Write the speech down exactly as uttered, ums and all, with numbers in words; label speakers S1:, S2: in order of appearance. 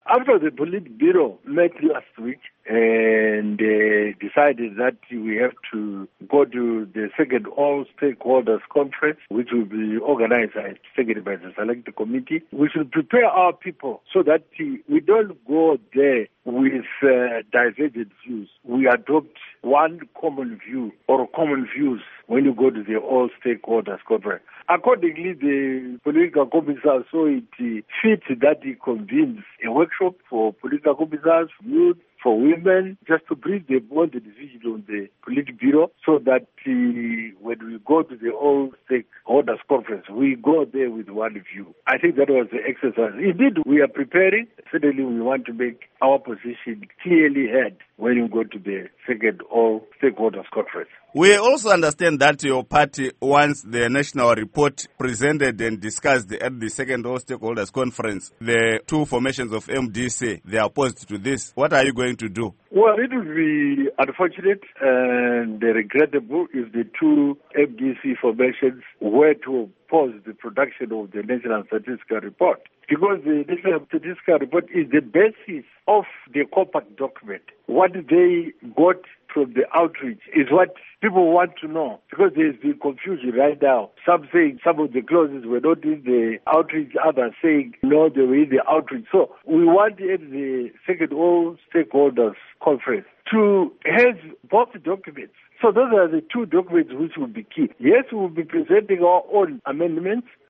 S1: After the Politburo met last week and uh, decided that we have to go to the second all stakeholders conference, which will be organized and seconded by the select committee, we should prepare our people so that we don't go there with uh, divergent views. We adopt one common view or common views when you go to the all stakeholders conference. Accordingly, the political commissar saw it uh, fit that he convenes a workshop for political commissars, youth, for women, just to brief them on the decision on the Politburo so that uh, when we go to the all stakeholders conference, we go there with one view. I think that was the exercise. Indeed, we are preparing. Certainly, we want to make our position clearly heard when we go to the second all stakeholders conference.
S2: We also understand that your party wants the national report presented and discussed at the second all stakeholders conference. The two formations of M D C, they are opposed to this. What are you going to do?
S1: Well, it will be unfortunate and regrettable if the two M D C formations were to oppose the production of the National Statistical Report, because the National Statistical Report is the basis of the compact document. What they got from the outreach is what people want to know, because there's been confusion right now. Some saying some of the clauses were not in the outreach, others saying no, they were in the outreach. So we want at the second all stakeholders conference to have both documents. So those are the two documents which will be key. Yes, we will be presenting our own amendments,